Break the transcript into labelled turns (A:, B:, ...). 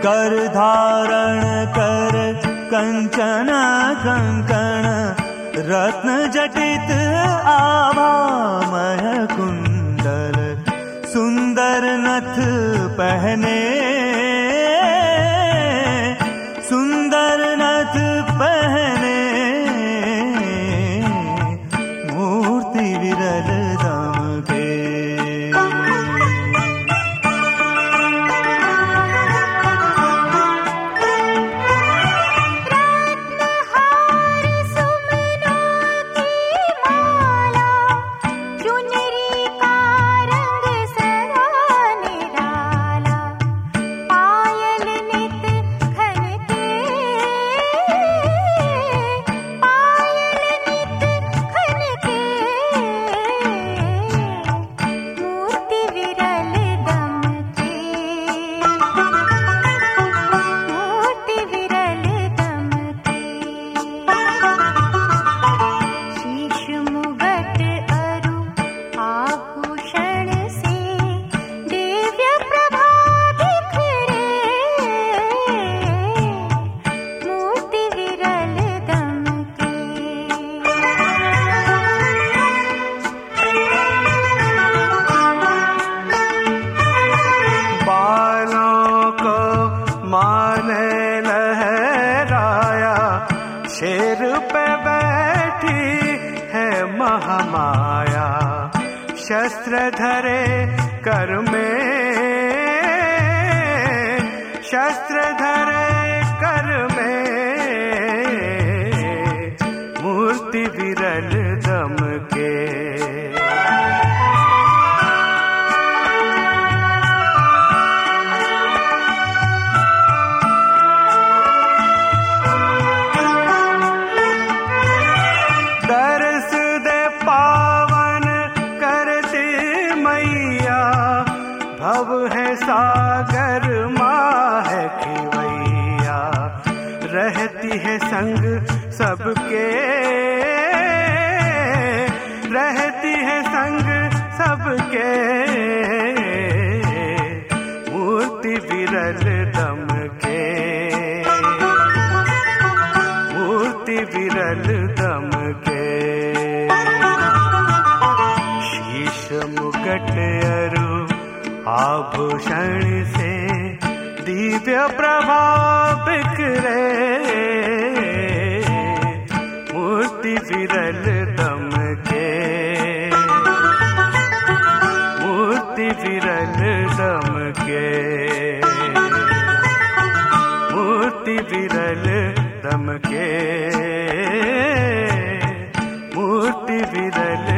A: कर धारण कर कंचन कंकण, रत्न जटित आभामय कुंडल, सुंदर नथ पहने, सुंदर नथ पहने, मूर्ति विरल दम के। शेर पे बैठी है महामाया, शस्त्र धरे कर में, शस्त्र धरे कर में, मूर्ति विरल दम के। भव है सागर माँ है खिवैया, रहती है संग सबके, रहती है संग सबके, मूर्ति विरल दम के, मूर्ति विरल दम के। शीश मुकुट अरु आभूषण से दिव्य प्रभाव बिखरे, मूर्ति विरल दम के, मूर्ति विरल दम के, मूर्ति विरल दम के, मूर्ति विरल